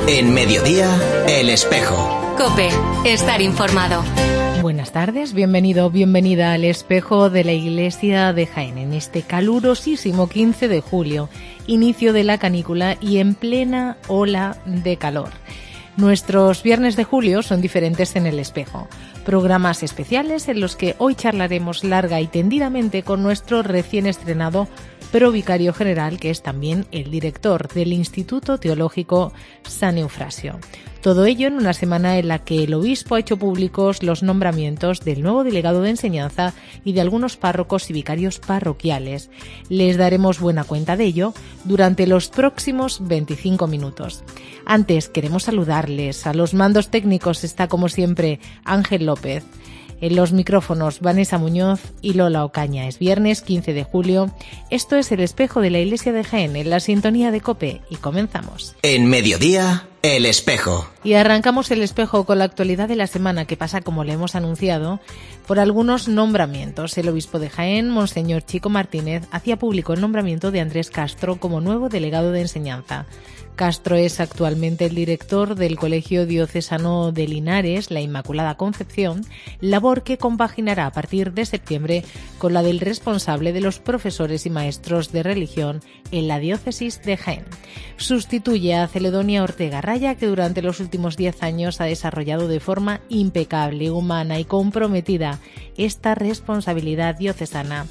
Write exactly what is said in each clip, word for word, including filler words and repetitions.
En Mediodía, El Espejo. COPE, estar informado. Buenas tardes, bienvenido, bienvenida al Espejo de la Iglesia de Jaén en este calurosísimo quince de julio, inicio de la canícula y en plena ola de calor. Nuestros viernes de julio son diferentes en El Espejo, programas especiales en los que hoy charlaremos larga y tendidamente con nuestro recién estrenado provicario general, que es también el director del Instituto Teológico San Eufrasio. Todo ello en una semana en la que el obispo ha hecho públicos los nombramientos del nuevo delegado de enseñanza y de algunos párrocos y vicarios parroquiales. Les daremos buena cuenta de ello durante los próximos veinticinco minutos. Antes queremos saludarles. A los mandos técnicos está, como siempre, Ángel López. En los micrófonos, Vanessa Muñoz y Lola Ocaña. Es viernes quince de julio. Esto es El Espejo de la Iglesia de Jaén, en la sintonía de COPE. Y comenzamos. En Mediodía, El Espejo. Y arrancamos El Espejo con la actualidad de la semana, que pasa, como le hemos anunciado, por algunos nombramientos. El obispo de Jaén, Monseñor Chico Martínez, hacía público el nombramiento de Andrés Castro como nuevo delegado de enseñanza. Castro es actualmente el director del Colegio Diocesano de Linares, la Inmaculada Concepción, labor que compaginará a partir de septiembre con la del responsable de los profesores y maestros de religión en la diócesis de Jaén. Sustituye a Celedonia Ortega Raya, que durante los últimos diez años ha desarrollado de forma impecable, humana y comprometida esta responsabilidad diocesana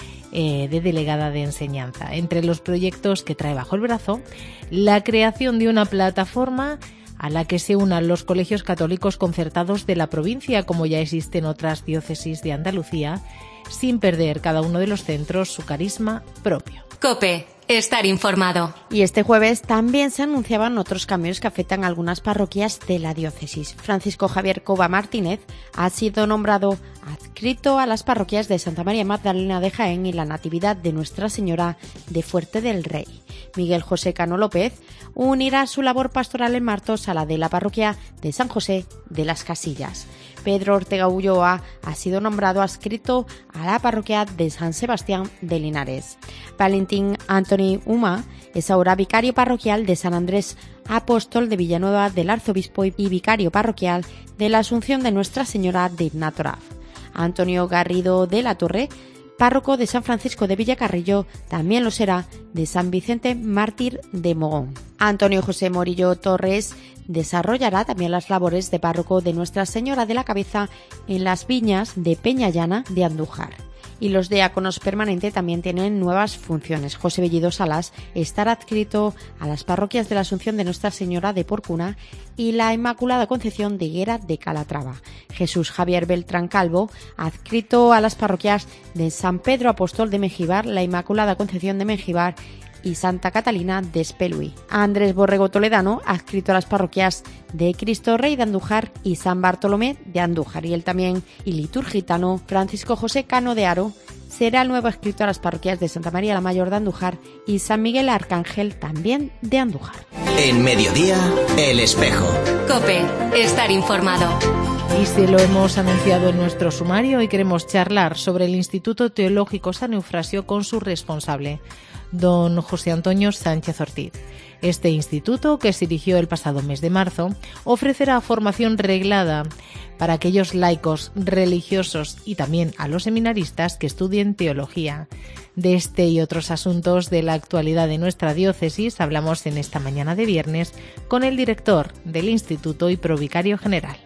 de delegada de enseñanza. Entre los proyectos que trae bajo el brazo, la creación de una plataforma a la que se unan los colegios católicos concertados de la provincia, como ya existen otras diócesis de Andalucía, sin perder cada uno de los centros su carisma propio. COPE, estar informado. Y este jueves también se anunciaban otros cambios que afectan a algunas parroquias de la diócesis. Francisco Javier Cova Martínez ha sido nombrado adscrito a las parroquias de Santa María Magdalena de Jaén y la Natividad de Nuestra Señora de Fuerte del Rey. Miguel José Cano López unirá su labor pastoral en Martos a la de la parroquia de San José de las Casillas. Pedro Ortega Ulloa ha sido nombrado adscrito a la parroquia de San Sebastián de Linares. Valentín Antoni Uma es ahora vicario parroquial de San Andrés Apóstol de Villanueva del Arzobispo y vicario parroquial de la Asunción de Nuestra Señora de Ignatoraf. Antonio Garrido de la Torre, párroco de San Francisco de Villacarrillo, también lo será de San Vicente Mártir de Mogón. Antonio José Morillo Torres desarrollará también las labores de párroco de Nuestra Señora de la Cabeza en las viñas de Peñallana de Andújar. Y los diáconos permanentes también tienen nuevas funciones. José Bellido Salas estará adscrito a las parroquias de la Asunción de Nuestra Señora de Porcuna y la Inmaculada Concepción de Higuera de Calatrava. Jesús Javier Beltrán Calvo, adscrito a las parroquias de San Pedro Apóstol de Mengibar, la Inmaculada Concepción de Mengibar y Santa Catalina de Espelui. Andrés Borrego Toledano, adscrito a las parroquias de Cristo Rey de Andújar y San Bartolomé de Andújar. Y él también, y liturgitano, Francisco José Cano de Aro, será el nuevo adscrito a las parroquias de Santa María la Mayor de Andújar y San Miguel Arcángel, también de Andújar. En Mediodía, El Espejo. COPE, estar informado. Y se lo hemos anunciado en nuestro sumario, hoy queremos charlar sobre el Instituto Teológico San Eufrasio con su responsable, don José Antonio Sánchez Ortiz. Este instituto, que se erigió el pasado mes de marzo, ofrecerá formación reglada para aquellos laicos, religiosos y también a los seminaristas que estudien teología. De este y otros asuntos de la actualidad de nuestra diócesis hablamos en esta mañana de viernes con el director del instituto y provicario general.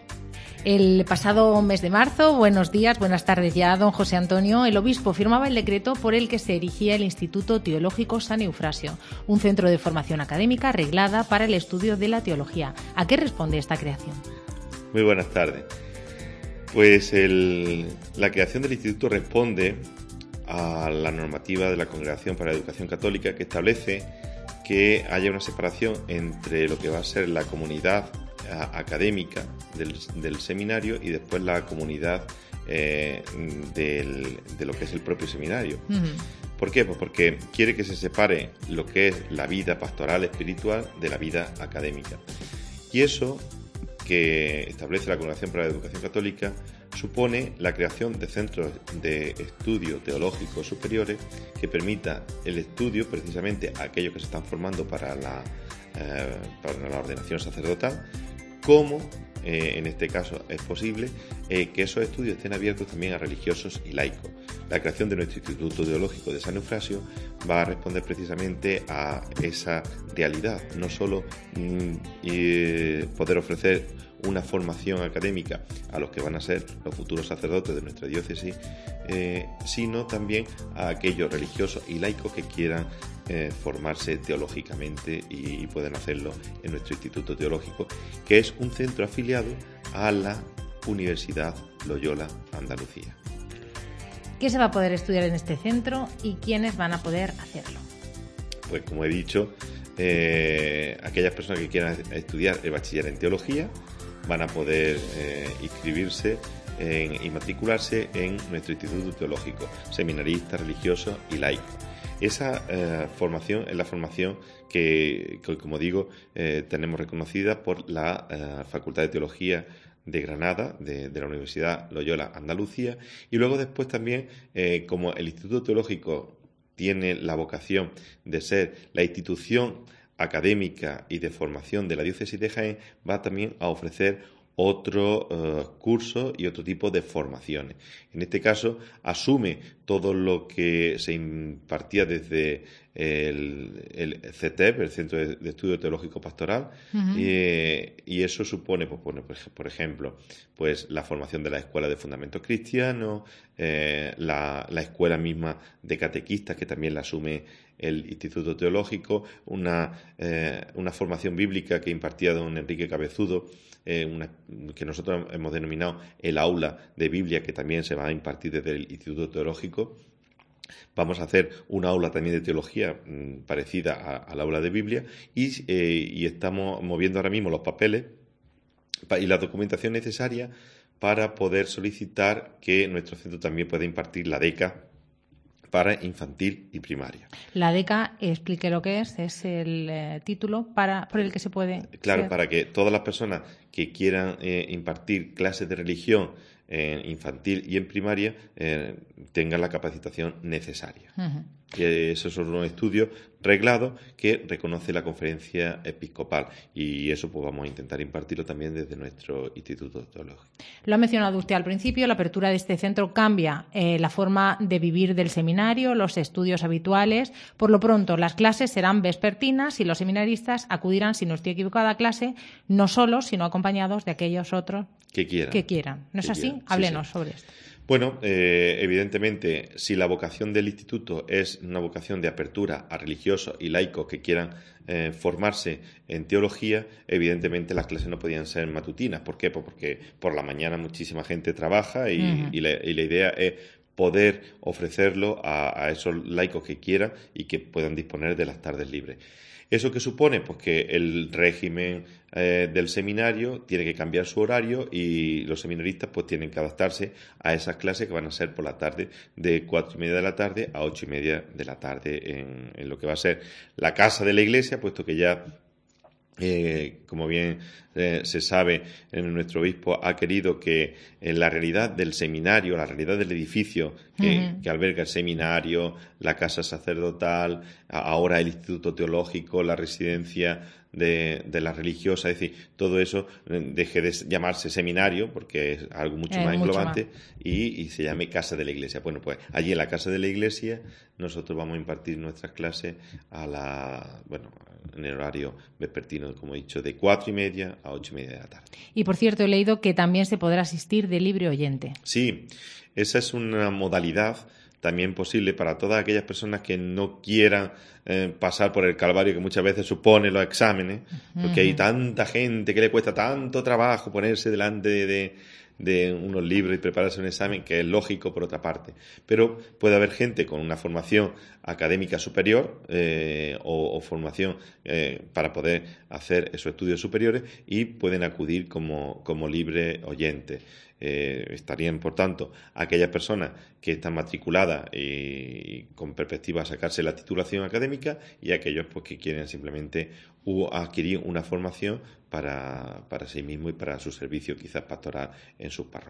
El pasado mes de marzo, buenos días, buenas tardes ya, don José Antonio, el obispo firmaba el decreto por el que se erigía el Instituto Teológico San Eufrasio, un centro de formación académica reglada para el estudio de la teología. ¿A qué responde esta creación? Muy buenas tardes. Pues el, la creación del instituto responde a la normativa de la Congregación para la Educación Católica, que establece que haya una separación entre lo que va a ser la comunidad académica del, del seminario y después la comunidad eh, del, de lo que es el propio seminario. Uh-huh. ¿Por qué? Pues porque quiere que se separe lo que es la vida pastoral espiritual de la vida académica. Y eso que establece la Congregación para la Educación Católica supone la creación de centros de estudio teológicos superiores que permita el estudio precisamente a aquellos que se están formando para la eh, para la ordenación sacerdotal, como eh, en este caso es posible eh, que esos estudios estén abiertos también a religiosos y laicos. La creación de nuestro Instituto Teológico de San Eufrasio va a responder precisamente a esa realidad, no solo mm, y poder ofrecer una formación académica a los que van a ser los futuros sacerdotes de nuestra diócesis, eh, sino también a aquellos religiosos y laicos que quieran eh, formarse teológicamente y, y pueden hacerlo en nuestro Instituto Teológico, que es un centro afiliado a la Universidad Loyola Andalucía. ¿Qué se va a poder estudiar en este centro y quiénes van a poder hacerlo? Pues como he dicho, eh, aquellas personas que quieran estudiar el bachiller en teología van a poder eh, inscribirse en, y matricularse en nuestro Instituto Teológico, seminaristas, religiosos y laicos. Esa eh, formación es la formación que, que como digo, eh, tenemos reconocida por la eh, Facultad de Teología de Granada, de, de la Universidad Loyola Andalucía, y luego después también, eh, como el Instituto Teológico tiene la vocación de ser la institución académica y de formación de la diócesis de Jaén, va también a ofrecer otro uh, curso y otro tipo de formaciones. En este caso, asume todo lo que se impartía desde el, el C T E P, el Centro de, de Estudio Teológico Pastoral, uh-huh. y, y eso supone, pues, por, por ejemplo, pues la formación de la Escuela de Fundamentos Cristianos, eh, la, la escuela misma de catequistas, que también la asume el Instituto Teológico, una, eh, una formación bíblica que impartía don Enrique Cabezudo, eh, una, que nosotros hemos denominado el aula de Biblia, que también se va a impartir desde el Instituto Teológico. Vamos a hacer una aula también de teología mmm, parecida a, al aula de Biblia y, eh, y estamos moviendo ahora mismo los papeles y la documentación necesaria para poder solicitar que nuestro centro también pueda impartir la beca para infantil y primaria. La beca, explique lo que es, es el eh, título para por el que se puede... Claro, ser... para que todas las personas que quieran eh, impartir clases de religión en infantil y en primaria eh, tengan la capacitación necesaria. Uh-huh. Que esos son unos estudios reglados que reconoce la Conferencia Episcopal y eso pues vamos a intentar impartirlo también desde nuestro Instituto Teológico. Lo ha mencionado usted al principio, la apertura de este centro cambia eh, la forma de vivir del seminario, los estudios habituales. Por lo pronto, las clases serán vespertinas y los seminaristas acudirán, si no estoy equivocada, a clase, no solos, sino acompañados de aquellos otros que quieran. Que quieran. ¿No es así? Quieran. Háblenos sí, sí. sobre esto. Bueno, eh, evidentemente, si la vocación del instituto es una vocación de apertura a religiosos y laicos que quieran eh, formarse en teología, evidentemente las clases no podían ser matutinas. ¿Por qué? Pues porque por la mañana muchísima gente trabaja y, uh-huh. y, la, y la idea es poder ofrecerlo a, a esos laicos que quieran y que puedan disponer de las tardes libres. ¿Eso qué supone? Pues que el régimen eh, del seminario tiene que cambiar su horario y los seminaristas pues tienen que adaptarse a esas clases que van a ser por la tarde de cuatro y media de la tarde a ocho y media de la tarde en, en lo que va a ser la casa de la iglesia, puesto que ya Eh, como bien eh, se sabe, en nuestro obispo ha querido que en la realidad del seminario, la realidad del edificio que, uh-huh. que alberga el seminario, la casa sacerdotal, ahora el Instituto Teológico, la residencia de, de la religiosa, es decir, todo eso deje de llamarse seminario porque es algo mucho eh, más englobante mucho más. Y, y se llame casa de la iglesia. Bueno, pues allí en la casa de la iglesia nosotros vamos a impartir nuestras clases a la, bueno, en el horario vespertino, como he dicho, de cuatro y media a ocho y media de la tarde. Y por cierto, he leído que también se podrá asistir de libre oyente. Sí, esa es una modalidad también posible para todas aquellas personas que no quieran eh, pasar por el calvario que muchas veces supone los exámenes, porque uh-huh. hay tanta gente que le cuesta tanto trabajo ponerse delante de, de, de unos libros y prepararse un examen, que es lógico por otra parte. Pero puede haber gente con una formación académica superior eh, o, o formación eh, para poder hacer esos estudios superiores y pueden acudir como, como libre oyente. Eh, estarían, por tanto, aquellas personas que están matriculadas y, y con perspectiva a sacarse la titulación académica y aquellos pues, que quieren simplemente uh, adquirir una formación para, para sí mismo y para su servicio quizás pastoral en sus parroquias.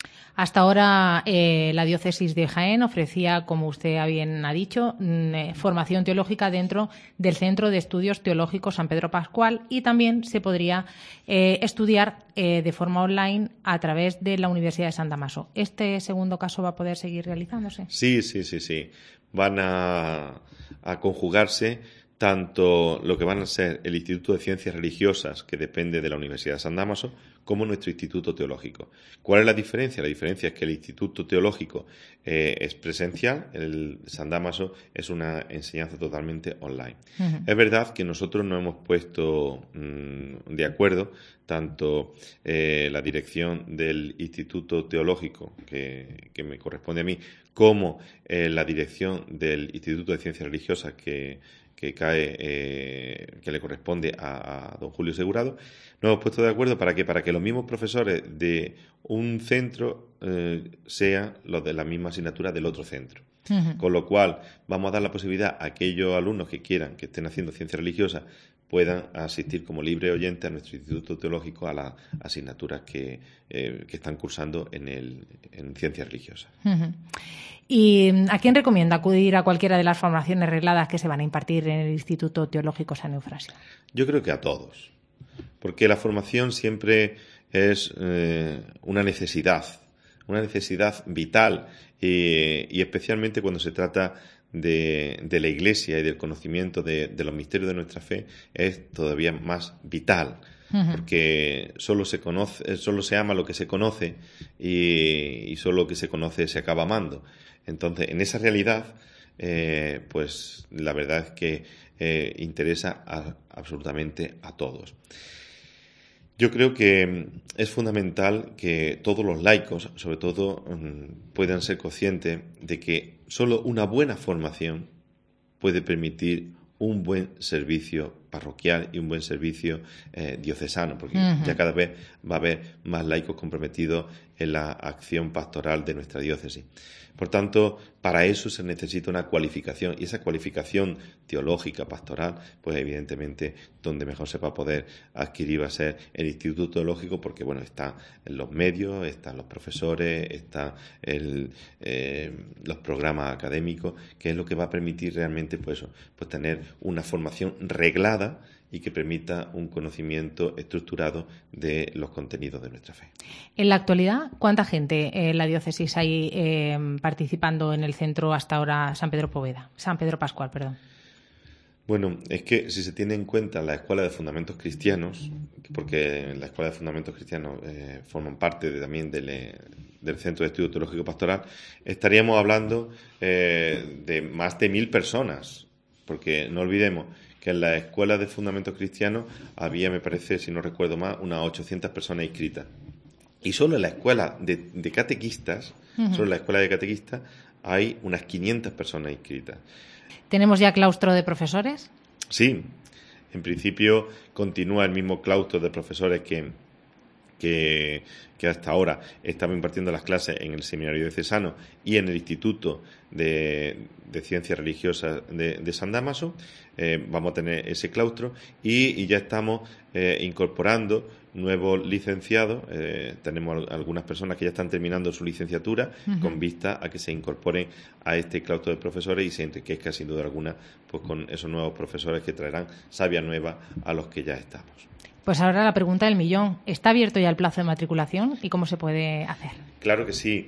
Hasta ahora eh, la diócesis de Jaén ofrecía, como usted bien ha dicho, eh, formación teológica dentro del Centro de Estudios Teológicos San Pedro Pascual y también se podría eh, estudiar eh, de forma online a través de la Universidad de San Damaso. ¿Este segundo caso va a poder seguir realizándose? Sí, sí, sí, sí. Van a, a conjugarse tanto lo que van a ser el Instituto de Ciencias Religiosas, que depende de la Universidad de San Damaso, como nuestro Instituto Teológico. ¿Cuál es la diferencia? La diferencia es que el Instituto Teológico eh, es presencial, el San Damaso es una enseñanza totalmente online. Uh-huh. Es verdad que nosotros nos hemos puesto mmm, de acuerdo, tanto eh, la dirección del Instituto Teológico, que, que me corresponde a mí, como eh, la dirección del Instituto de Ciencias Religiosas, que que cae, eh, que le corresponde a, a don Julio Segurado, nos hemos puesto de acuerdo para que para que los mismos profesores de un centro eh, sean los de la misma asignatura del otro centro. Uh-huh. Con lo cual vamos a dar la posibilidad a aquellos alumnos que quieran, que estén haciendo ciencia religiosa, puedan asistir como libre oyente a nuestro Instituto Teológico a las asignaturas que, eh, que están cursando en, el, en ciencias religiosas. Uh-huh. ¿Y a quién recomienda acudir a cualquiera de las formaciones regladas que se van a impartir en el Instituto Teológico San Eufrasio? Yo creo que a todos, porque la formación siempre es eh, una necesidad, una necesidad vital y, y especialmente cuando se trata de, de la Iglesia y del conocimiento de, de los misterios de nuestra fe es todavía más vital. Uh-huh. Porque solo se conoce, solo se ama lo que se conoce y, y solo lo que se conoce se acaba amando. Entonces, en esa realidad, eh, pues la verdad es que eh, interesa a, absolutamente a todos. Yo creo que es fundamental que todos los laicos, sobre todo, puedan ser conscientes de que solo una buena formación puede permitir un buen servicio parroquial y un buen servicio eh, diocesano, porque uh-huh. ya cada vez va a haber más laicos comprometidos en la acción pastoral de nuestra diócesis. Por tanto, para eso se necesita una cualificación, y esa cualificación teológica, pastoral, pues evidentemente donde mejor se va a poder adquirir va a ser el Instituto Teológico, porque bueno, están los medios, están los profesores, están el, eh, los programas académicos, que es lo que va a permitir realmente pues, eso, pues tener una formación reglada y que permita un conocimiento estructurado de los contenidos de nuestra fe. En la actualidad, ¿cuánta gente en la diócesis hay eh, participando en el centro hasta ahora San Pedro Poveda, San Pedro Pascual, perdón? Bueno, es que si se tiene en cuenta la Escuela de Fundamentos Cristianos, porque la Escuela de Fundamentos Cristianos eh, forman parte de, también del, eh, del Centro de Estudio Teológico Pastoral, estaríamos hablando eh, de más de mil personas, porque no olvidemos que en la Escuela de Fundamentos Cristianos había, me parece, si no recuerdo mal, unas ochocientas personas inscritas. Y solo en la Escuela de, de Catequistas, uh-huh. solo en la Escuela de Catequistas hay unas quinientas personas inscritas. ¿Tenemos ya claustro de profesores? Sí, en principio continúa el mismo claustro de profesores que, que, que hasta ahora estaba impartiendo las clases en el Seminario Diocesano y en el Instituto de, de Ciencias Religiosas de, de San Damaso. Eh, vamos a tener ese claustro y, y ya estamos eh, incorporando nuevos licenciados. Eh, tenemos algunas personas que ya están terminando su licenciatura uh-huh. con vista a que se incorporen a este claustro de profesores y se enriquezca sin duda alguna pues con esos nuevos profesores que traerán savia nueva a los que ya estamos. Pues ahora la pregunta del millón. ¿Está abierto ya el plazo de matriculación y cómo se puede hacer? Claro que sí.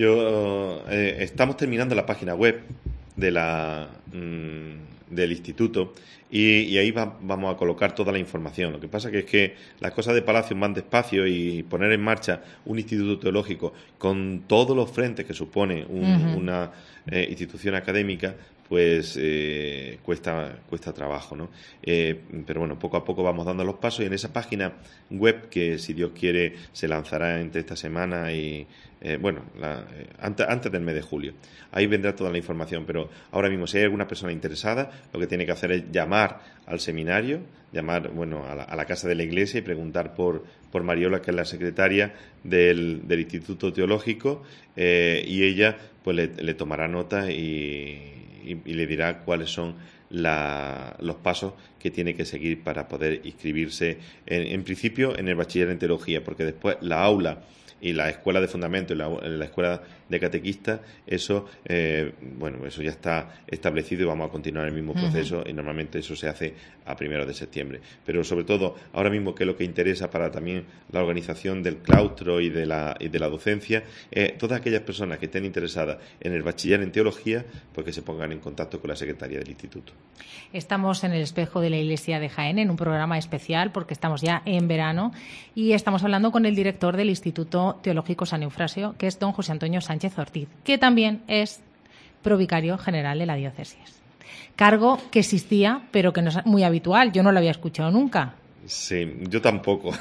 Yo eh, estamos terminando la página web de la mmm, del instituto y, y ahí va, vamos a colocar toda la información. Lo que pasa que es que las cosas de Palacio van despacio y poner en marcha un instituto teológico con todos los frentes que supone un, uh-huh. una eh, institución académica pues eh, cuesta cuesta trabajo, ¿no? Eh, pero bueno, poco a poco vamos dando los pasos y en esa página web que, si Dios quiere, se lanzará entre esta semana y, eh, bueno, la, eh, antes, antes del mes de julio. Ahí vendrá toda la información, pero ahora mismo, si hay alguna persona interesada, lo que tiene que hacer es llamar al seminario, llamar, bueno, a la, a la casa de la iglesia y preguntar por, por Mariola, que es la secretaria del, del Instituto Teológico, eh, y ella, pues, le, le tomará nota y... Y, y le dirá cuáles son la, los pasos que tiene que seguir para poder inscribirse, en, en principio, en el bachiller en teología, porque después la aula y la escuela de fundamento y la, la escuela de catequista, eso eh, bueno, eso ya está establecido y vamos a continuar el mismo proceso. Uh-huh. Y normalmente eso se hace a primeros de septiembre. Pero sobre todo, ahora mismo, que es lo que interesa para también la organización del claustro y de la, y de la docencia, eh, todas aquellas personas que estén interesadas en el bachiller en teología, pues que se pongan en contacto con la Secretaría del Instituto. Estamos en el Espejo de la Iglesia de Jaén, en un programa especial, porque estamos ya en verano, y estamos hablando con el director del Instituto Teológico San Eufrasio, que es don José Antonio Sánchez Ortiz, que también es provicario general de la diócesis. Cargo que existía, pero que no es muy habitual. Yo no lo había escuchado nunca. Sí, yo tampoco.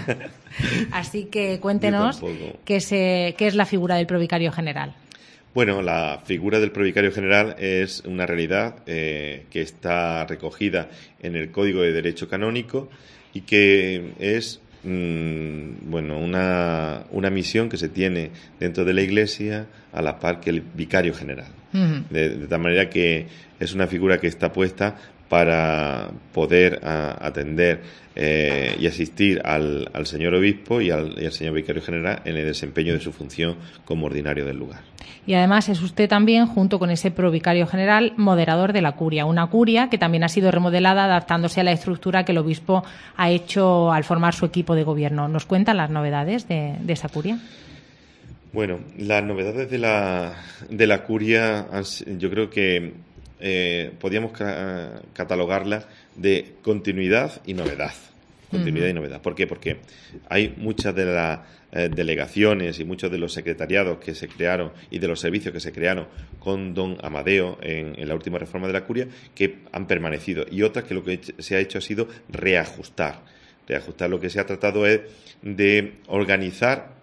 Así que cuéntenos qué, se, qué es la figura del provicario general. Bueno, la figura del provicario general es una realidad eh, que está recogida en el Código de Derecho Canónico y que es mmm, bueno una, una misión que se tiene dentro de la Iglesia a la par que el vicario general. Uh-huh. De, de tal manera que es una figura que está puesta para poder a, atender eh, y asistir al, al señor obispo y al, y al señor vicario general en el desempeño de su función como ordinario del lugar. Y además es usted también, junto con ese provicario general, moderador de la curia, una curia que también ha sido remodelada adaptándose a la estructura que el obispo ha hecho al formar su equipo de gobierno. ¿Nos cuentan las novedades de, de esa curia? Bueno, las novedades de la, de la curia, yo creo que Eh, podíamos ca- catalogarla de continuidad y novedad. Continuidad uh-huh. y novedad. ¿Por qué? Porque hay muchas de las eh, delegaciones y muchos de los secretariados que se crearon y de los servicios que se crearon con don Amadeo en, en la última reforma de la curia que han permanecido, y otras que lo que se ha hecho ha sido reajustar. Reajustar. Lo que se ha tratado es de organizar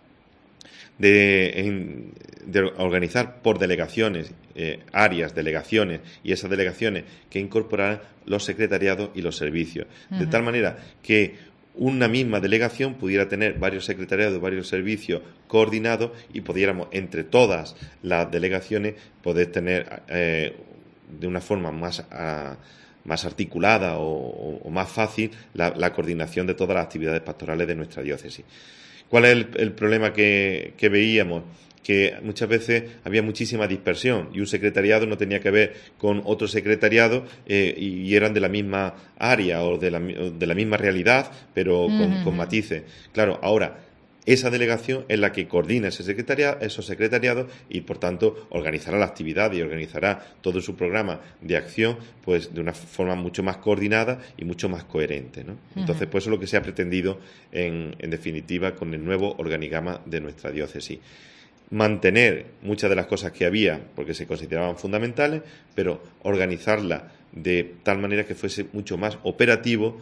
De, en, de organizar por delegaciones, eh, áreas, delegaciones, y esas delegaciones que incorporaran los secretariados y los servicios. Uh-huh. De tal manera que una misma delegación pudiera tener varios secretariados, varios servicios coordinados y pudiéramos, entre todas las delegaciones, poder tener eh, de una forma más... A, más articulada o, o, o más fácil la, la coordinación de todas las actividades pastorales de nuestra diócesis. ¿Cuál es el, el problema que, que veíamos? Que muchas veces había muchísima dispersión y un secretariado no tenía que ver con otro secretariado eh, y eran de la misma área o de la, de la misma realidad, pero con, uh-huh. con matices. Claro, ahora esa delegación es la que coordina ese secretariado, esos secretariados y, por tanto, organizará la actividad y organizará todo su programa de acción pues de una forma mucho más coordinada y mucho más coherente, ¿no? Uh-huh. Entonces, pues eso es lo que se ha pretendido, en, en definitiva, con el nuevo organigrama de nuestra diócesis. Mantener muchas de las cosas que había, porque se consideraban fundamentales, pero organizarla de tal manera que fuese mucho más operativo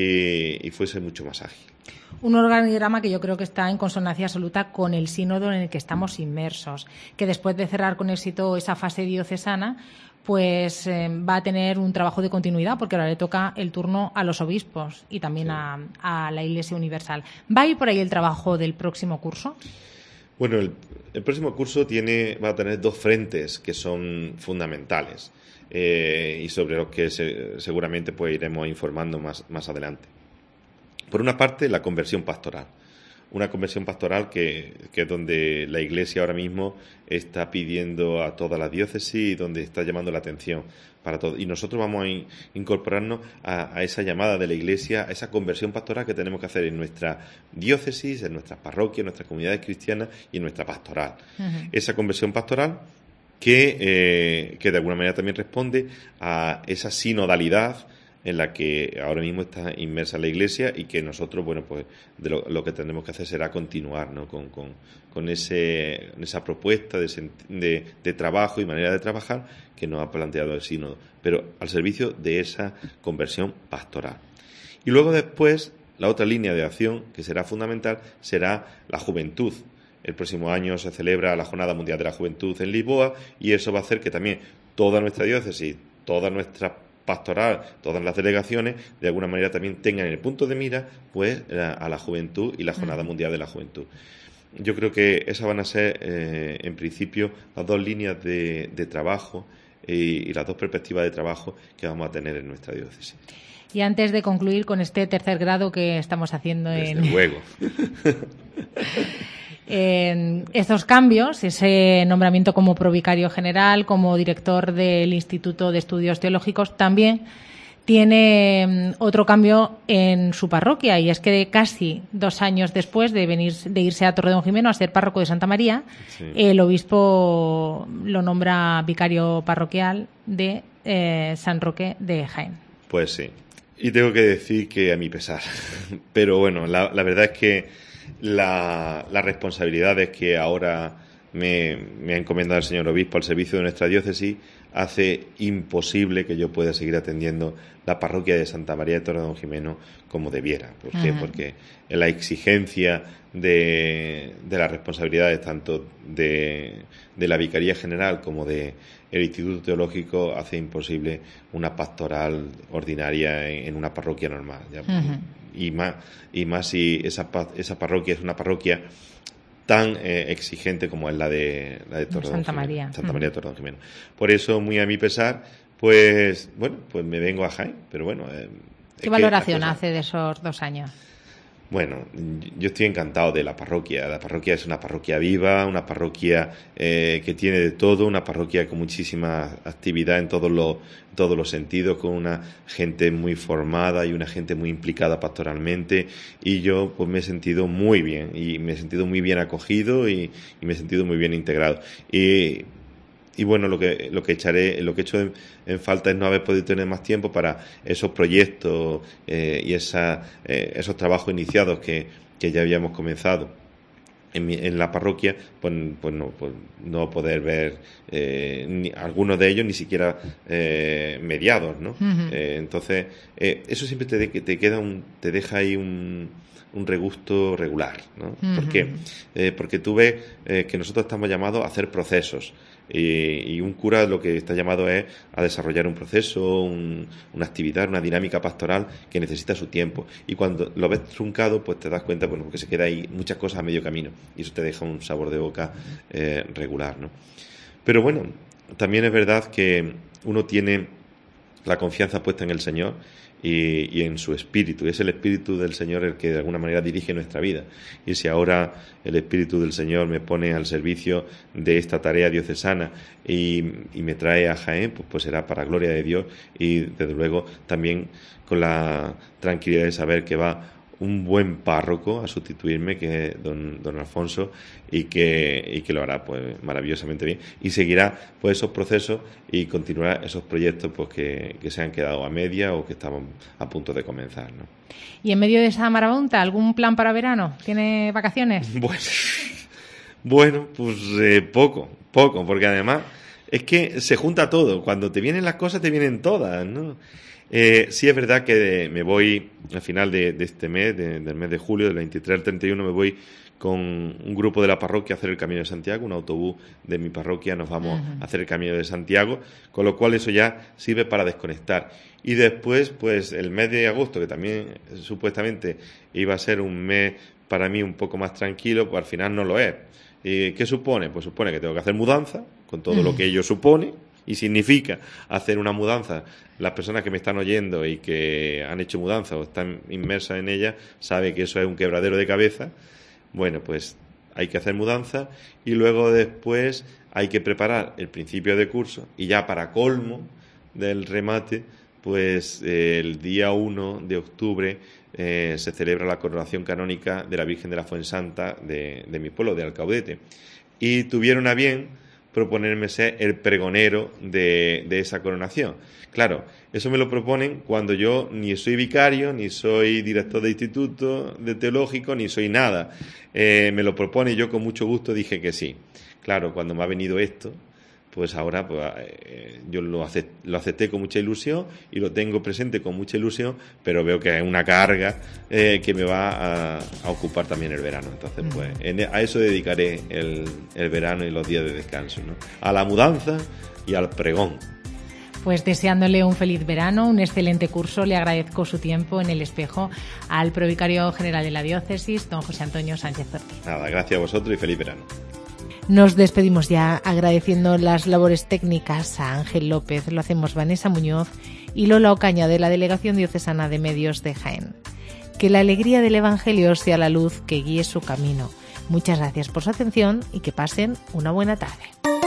y, y fuese mucho más ágil. Un organigrama que yo creo que está en consonancia absoluta con el sínodo en el que estamos inmersos, que después de cerrar con éxito esa fase diocesana, pues eh, va a tener un trabajo de continuidad, porque ahora le toca el turno a los obispos y también sí. a, a la Iglesia Universal. ¿Va a ir por ahí el trabajo del próximo curso? Bueno, el, el próximo curso tiene, va a tener dos frentes que son fundamentales eh, y sobre los que se, seguramente pues iremos informando más, más adelante. Por una parte, la conversión pastoral. Una conversión pastoral que, que es donde la Iglesia ahora mismo está pidiendo a toda la diócesis y donde está llamando la atención para todos. Y nosotros vamos a in, incorporarnos a, a esa llamada de la Iglesia, a esa conversión pastoral que tenemos que hacer en nuestra diócesis, en nuestras parroquias, en nuestras comunidades cristianas y en nuestra pastoral. Uh-huh. Esa conversión pastoral que, eh, que de alguna manera también responde a esa sinodalidad en la que ahora mismo está inmersa la Iglesia y que nosotros, bueno, pues de lo, lo que tendremos que hacer será continuar, ¿no? con, con, con ese, esa propuesta de, de, de trabajo y manera de trabajar que nos ha planteado el sínodo, pero al servicio de esa conversión pastoral. Y luego después, la otra línea de acción que será fundamental será la juventud. El próximo año se celebra la Jornada Mundial de la Juventud en Lisboa y eso va a hacer que también toda nuestra diócesis, toda nuestra pastoral, todas las delegaciones, de alguna manera también tengan en el punto de mira pues a, a la juventud y la Jornada Mundial de la Juventud. Yo creo que esas van a ser, eh, en principio, las dos líneas de, de trabajo y, y las dos perspectivas de trabajo que vamos a tener en nuestra diócesis. Y antes de concluir con este tercer grado que estamos haciendo Desde en... luego. en estos cambios, ese nombramiento como provicario general, como director del Instituto de Estudios Teológicos, también tiene otro cambio en su parroquia, y es que casi dos años después de venir de irse a Torredonjimeno a ser párroco de Santa María, sí. el obispo lo nombra vicario parroquial de eh, San Roque de Jaén. Pues sí, y tengo que decir que a mi pesar, pero bueno, la, la verdad es que la, las responsabilidades que ahora me, me ha encomendado el señor obispo al servicio de nuestra diócesis hace imposible que yo pueda seguir atendiendo la parroquia de Santa María de Torredonjimeno como debiera. ¿Por qué? Uh-huh. Porque la exigencia de, de las responsabilidades tanto de, de la Vicaría General como de el Instituto Teológico hace imposible una pastoral ordinaria en, en una parroquia normal. ¿Ya? Uh-huh. Y más, y más si esa, esa parroquia es una parroquia tan eh, exigente como es la de la de Santa María. Santa María de Torredonjimeno. Por eso, muy a mi pesar, pues bueno, pues me vengo a Jaén, pero bueno. Eh, ¿Qué valoración hace de esos dos años? Bueno, yo estoy encantado de la parroquia. La parroquia es una parroquia viva, una parroquia eh, que tiene de todo, una parroquia con muchísima actividad en todos los, todos los sentidos, con una gente muy formada y una gente muy implicada pastoralmente, y yo pues me he sentido muy bien, y me he sentido muy bien acogido y, y me he sentido muy bien integrado. Y Y bueno, lo que lo que echaré, lo que he hecho en, en falta es no haber podido tener más tiempo para esos proyectos eh, y esa, eh, esos trabajos iniciados que, que ya habíamos comenzado en, mi, en la parroquia, pues, pues no pues no poder ver eh, ni, algunos de ellos ni siquiera eh, mediados, ¿no? Uh-huh. Eh, entonces eh, eso siempre te, de, te queda un, te deja ahí un un regusto regular, ¿no? Uh-huh. ¿Por qué? Eh, porque tú ves eh, que nosotros estamos llamados a hacer procesos, y, y un cura lo que está llamado es a desarrollar un proceso, un, una actividad, una dinámica pastoral que necesita su tiempo, y cuando lo ves truncado pues te das cuenta, bueno, porque se queda ahí muchas cosas a medio camino y eso te deja un sabor de boca eh, regular, ¿no? Pero bueno, también es verdad que uno tiene la confianza puesta en el Señor Y, y en su espíritu, y es el espíritu del Señor el que de alguna manera dirige nuestra vida, y si ahora el espíritu del Señor me pone al servicio de esta tarea diocesana y, y me trae a Jaén, pues, pues será para gloria de Dios, y desde luego también con la tranquilidad de saber que va un buen párroco a sustituirme, que es don, don Alfonso, y que, y que lo hará pues maravillosamente bien, y seguirá pues esos procesos y continuará esos proyectos pues que, que se han quedado a media o que estaban a punto de comenzar, ¿no? Y en medio de esa marabunta, ¿algún plan para verano? ¿Tiene vacaciones? Bueno, bueno pues eh, poco, poco, porque además es que se junta todo. Cuando te vienen las cosas, te vienen todas, ¿no? Eh, sí es verdad que me voy al final de, de este mes, de, del mes de julio, del veintitrés al treinta y uno, me voy con un grupo de la parroquia a hacer el Camino de Santiago, un autobús de mi parroquia, nos vamos uh-huh. a hacer el Camino de Santiago, con lo cual eso ya sirve para desconectar. Y después, pues el mes de agosto, que también supuestamente iba a ser un mes para mí un poco más tranquilo, pues al final no lo es. ¿Y qué supone? Pues supone que tengo que hacer mudanza, con todo uh-huh. lo que ello supone. Y significa hacer una mudanza. Las personas que me están oyendo y que han hecho mudanza o están inmersas en ella saben que eso es un quebradero de cabeza. Bueno, pues hay que hacer mudanza y luego después hay que preparar el principio de curso, y ya para colmo del remate, pues eh, el día uno de octubre eh, se celebra la coronación canónica de la Virgen de la Fuensanta de, de mi pueblo, de Alcaudete. Y tuvieron a bien proponerme ser el pregonero de, de esa coronación. Claro, eso me lo proponen cuando yo ni soy vicario, ni soy director de instituto de teológico, ni soy nada. Eh, me lo propone y yo con mucho gusto dije que sí. Claro, cuando me ha venido esto, pues ahora pues, eh, yo lo acepté, lo acepté con mucha ilusión y lo tengo presente con mucha ilusión, pero veo que es una carga eh, que me va a, a ocupar también el verano. Entonces, pues en, a eso dedicaré el, el verano y los días de descanso, ¿no? A la mudanza y al pregón. Pues deseándole un feliz verano, un excelente curso, le agradezco su tiempo en El Espejo al provicario general de la diócesis, don José Antonio Sánchez Ortiz. Nada, gracias a vosotros y feliz verano. Nos despedimos ya agradeciendo las labores técnicas a Ángel López, lo hacemos Vanessa Muñoz y Lola Ocaña de la Delegación Diocesana de Medios de Jaén. Que la alegría del Evangelio sea la luz que guíe su camino. Muchas gracias por su atención y que pasen una buena tarde.